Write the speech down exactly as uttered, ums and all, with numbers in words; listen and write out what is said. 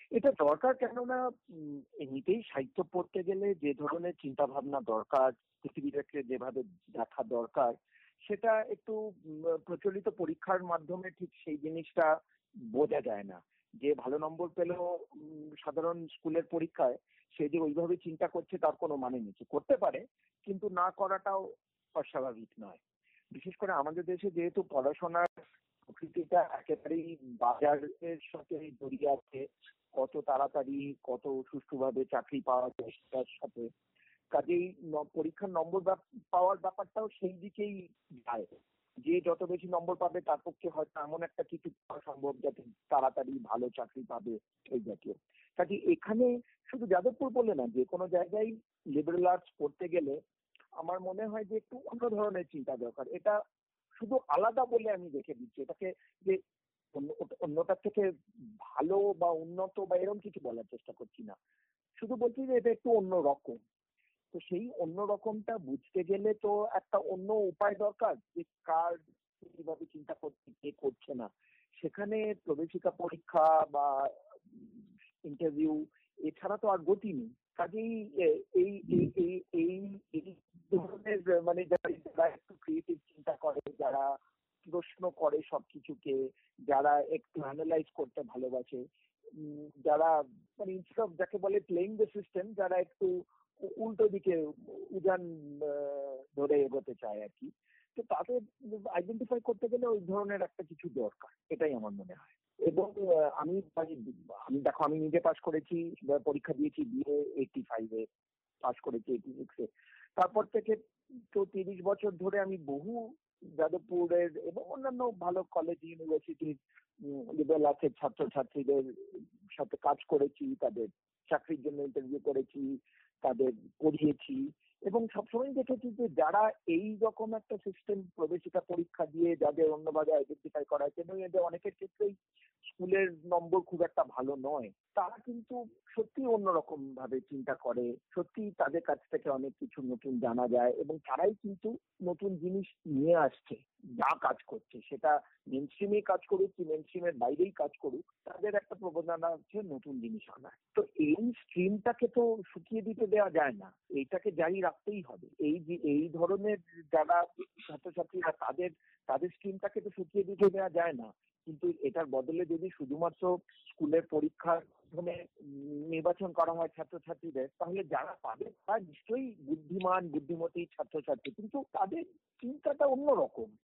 এটা দরকার, কেননা উম, এমনিতেই সাহিত্য পড়তে গেলে যে ধরনের চিন্তা ভাবনা দরকার, পৃথিবীটাকে যেভাবে দেখা দরকার, সেটা একটু উম, প্রচলিত পরীক্ষার মাধ্যমে ঠিক সেই জিনিসটা বোঝা যায় না। যে ভালো নম্বর পেলেও উম, সাধারণ স্কুলের পরীক্ষায় সে যে ওইভাবে চিন্তা করছে তার কোনো মানে নেই। সে করতে পারে, কিন্তু না করাটাও অস্বাভাবিক নয়। বিশেষ করে আমাদের দেশে যেহেতু পড়াশোনার প্রকৃতিটা একেবারেই বাজারের সাথে জড়িয়ে আছে, কত তাড়াতাড়ি কত সুষ্ঠুভাবে চাকরি পাওয়া যায় সেটার সাথে, কাজেই ন- পরীক্ষার নম্বর ব্যাপ- পাওয়ার ব্যাপারটাও সেই দিকেই যায়। যে যত বেশি নম্বর পাবে তার পক্ষে হয়তো এমন একটা কিছু পাওয়া সম্ভব যাতে তাড়াতাড়ি ভালো চাকরি পাবে, এই জাতীয়। কাজে এখানে শুধু যাদবপুর বলে না, যে কোনো জায়গায় লিবারেল আর্টস পড়তে গেলে আমার মনে হয় যে একটু অন্য ধরনের চিন্তা দরকার। এটা শুধু আলাদা বলে আমি দেখে দিচ্ছি এটাকে, যে অন্য- অন্যটার থেকে ভালো বা উন্নত বা এরকম কিছু বলার চেষ্টা করছি না। শুধু বলছি যে এটা একটু অন্য রকম। তো সেই অন্য রকমটা বুঝতে গেলে তো একটা অন্য উপায় দরকার, যে কার কিভাবে চিন্তা করছে কে করছে না। সেখানে প্রবেশিকা পরীক্ষা বা ইন্টারভিউ এছাড়া তো আর গতি নেই। কাজেই এ- এই এই এই এই এই ধরনের মানে যারা যারা একটু ক্রিয়েটিভ চিন্তা করে, যারা প্রশ্ন করে সবকিছুকে, যারা একটু অ্যানালাইজ করতে ভালোবাসে, উম, যারা মানে ইনস্টেড অফ যাকে বলে প্লেইং দ্য সিস্টেম, যারা একটু উ- উল্টো দিকে উজান আহ, ধরে এগোতে চায় আর কি। তো তাদের আইডেন্টিফাই করতে গেলে ওই ধরনের একটা কিছু দরকার, এটাই আমার মনে হয়। এবং আহ, আমি মানে আমি দেখো, আমি নিজে পাশ করেছি, বা পরীক্ষা দিয়েছি বিএ এইটি ফাইভে, পাশ করেছি এইটি সিক্সে। তারপর থেকে তো তিরিশ বছর ধরে আমি বহু যাদবপুরের এবং অন্যান্য ভালো কলেজ ইউনিভার্সিটির লিবারেল আর্টসের ছাত্রছাত্রীদের সাথে কাজ করেছি, তাদের চাকরির জন্য ইন্টারভিউ করেছি, তাদের পড়িয়েছি। এবং সবসময় দেখেছি যে যারা এই রকম একটা সিস্টেম প্রবেশিকা পরীক্ষা দিয়ে যাদের অন্যভাবে আইডেন্টিফাই করা হয়েছে, এবং এদের অনেকের ক্ষেত্রেই স্কুলের নম্বর খুব একটা ভালো নয়, তারা কিন্তু সত্যি অন্যরকম ভাবে চিন্তা করে। সত্যি তাদের কাছ থেকে অনেক কিছু নতুন জানা যায়, এবং তারাই কিন্তু নতুন জিনিস নিয়ে আসছে। যা কাজ করছে সেটা মেন স্ট্রিমে কাজ করুক কি মেন স্ট্রিমের বাইরেই কাজ করুক, তাদের একটা প্রবণতা হচ্ছে নতুন জিনিস আনা। তো এই স্ট্রিমটাকে তো শুকিয়ে দিতে দেওয়া যায় না, এইটাকে জারি রাখতেই হবে। এই যে এই ধরনের যারা ছাত্রছাত্রীরা, তাদের তাদের স্ট্রিমটাকে তো শুকিয়ে দিতে দেওয়া যায় না। কিন্তু এটার বদলে যদি শুধুমাত্র স্কুলের পরীক্ষার মাধ্যমে উম, নির্বাচন করা হয় ছাত্রছাত্রীদের, তাহলে যারা পাবে তারা নিশ্চয়ই বুদ্ধিমান বুদ্ধিমতী ছাত্রছাত্রী, কিন্তু তাদের চিন্তাটা অন্যরকম।